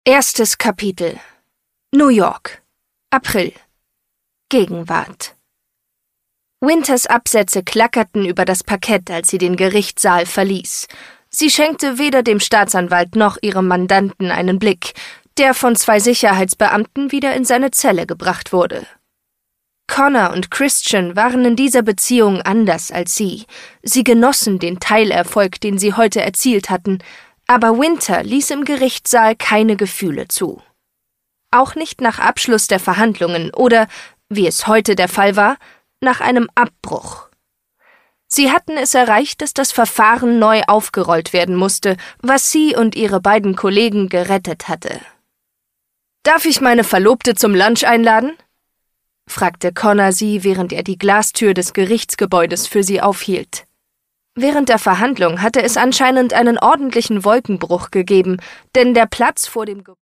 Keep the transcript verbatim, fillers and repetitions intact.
Erstes Kapitel. New York. April. Gegenwart. Winters Absätze klackerten über das Parkett, als sie den Gerichtssaal verließ. Sie schenkte weder dem Staatsanwalt noch ihrem Mandanten einen Blick, der von zwei Sicherheitsbeamten wieder in seine Zelle gebracht wurde. Connor und Christian waren in dieser Beziehung anders als sie. Sie genossen den Teilerfolg, den sie heute erzielt hatten, aber Winter ließ im Gerichtssaal keine Gefühle zu. Auch nicht nach Abschluss der Verhandlungen oder, wie es heute der Fall war, nach einem Abbruch. Sie hatten es erreicht, dass das Verfahren neu aufgerollt werden musste, was sie und ihre beiden Kollegen gerettet hatte. »Darf ich meine Verlobte zum Lunch einladen?« fragte Connor sie, während er die Glastür des Gerichtsgebäudes für sie aufhielt. Während der Verhandlung hatte es anscheinend einen ordentlichen Wolkenbruch gegeben, denn der Platz vor dem Gebäude